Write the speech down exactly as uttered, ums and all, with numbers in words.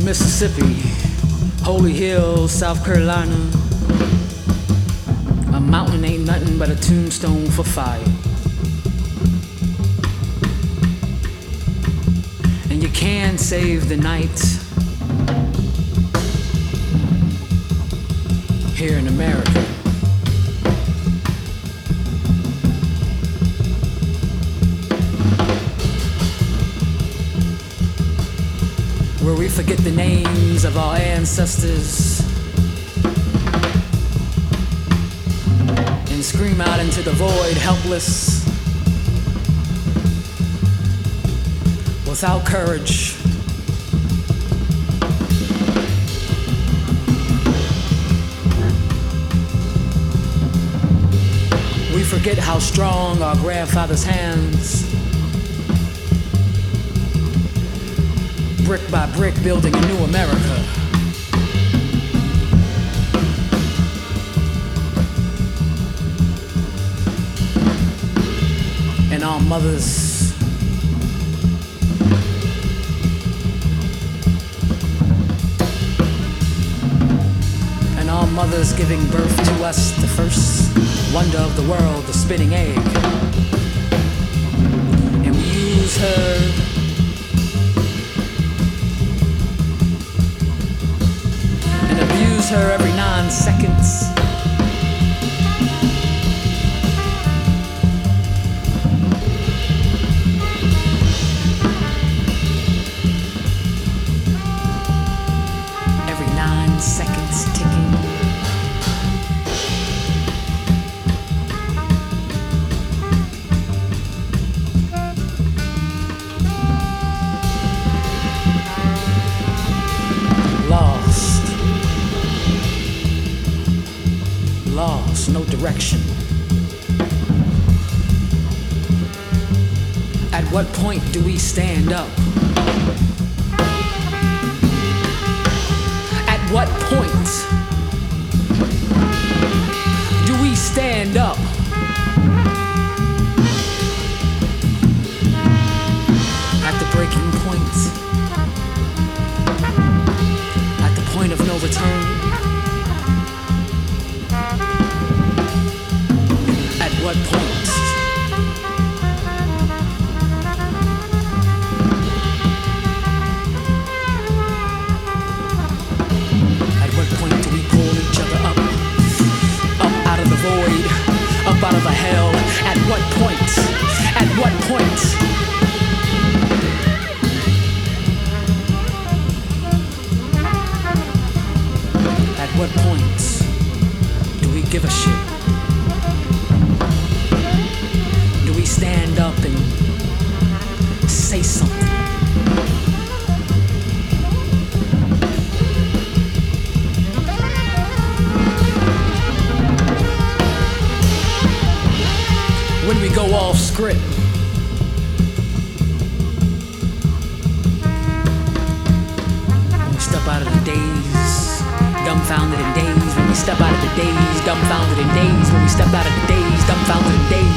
Mississippi, Holy Hill, South Carolina. A mountain ain't nothing but a tombstone for fire. And you can save the night here in America. Where we forget the names of our ancestors and scream out into the void, helpless, without courage. We forget how strong our grandfather's hands, brick by brick, building a new America. And our mothers and our mothers giving birth to us, the first wonder of the world, the spinning egg. And we use her her every nine seconds. Every nine seconds ticking. Lost, no direction. At what point do we stand up? At what point do we stand up? At the breaking point, at the point of no return. What point? At what point do we pull each other up? Up out of the void, up out of the hell. At what point? At what point? At what point do we give a shit? Stand up and say something. When we go off script, when we step out of the daze, dumbfounded in daze. When we step out of the daze, dumbfounded in daze. When we step out of the daze, dumbfounded in daze.